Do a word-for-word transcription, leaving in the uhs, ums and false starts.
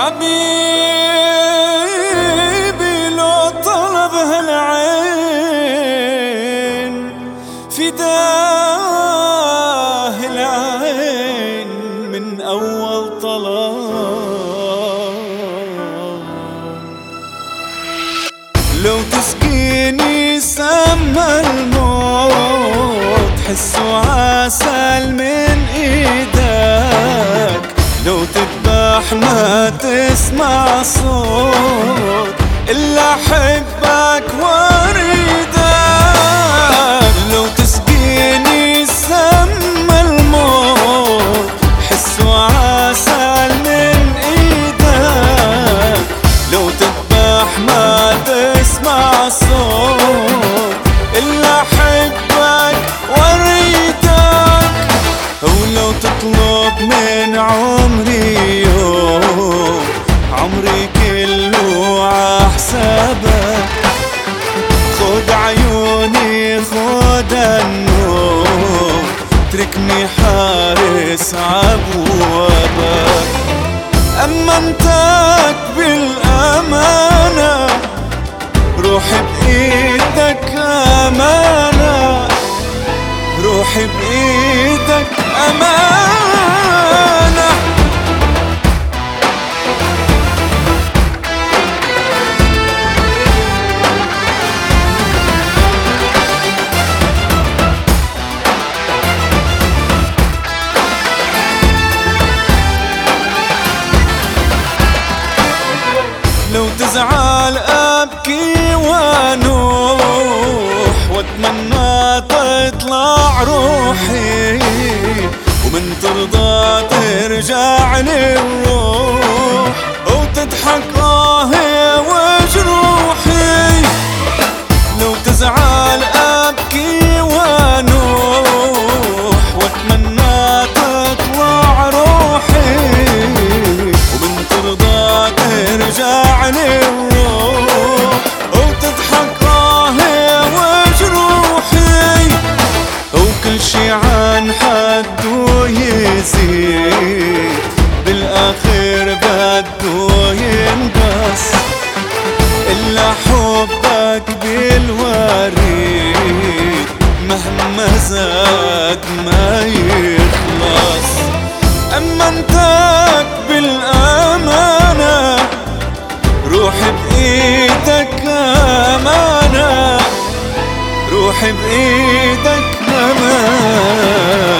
حبيبي لو طلب هالعين فداه العين من أول طلب. لو تسقيني سما الموت حسه عسل من ايدك، لو تذبح ما تسمع صوت إلا حبك واريدك. لو تسقيني سما الموت حسه عسل من ايدك، لو تذبح ما تسمع صوت إلا حبك واريدك. ولو تطلب من عمري يوم عمري كله عحسابك، خد عيوني خد النوم اتركني حارس عبوابك. أمنتك بالأمانة روحي بإيدك أمانة، روحي بإيدك أمانة. لو تزعل أبكي وأنوح وأتمنى تطلع روحي، ومن ترضى ترجع لي الروح وتضحك آهي وجروحي. لو تزعل أبكي وأنوح وأتمنى تطلع روحي، ومن ترضى ترجع لي الروح وتضحك آهي وجروحي. وكل شي عن حده يزيد بالآخر بده ينقص، إلا حبك بالوريد مهما زاد ما يخلص. أمنتك بالأمانة روحي بإيدك أمانة، روحي بإيدك أمانة.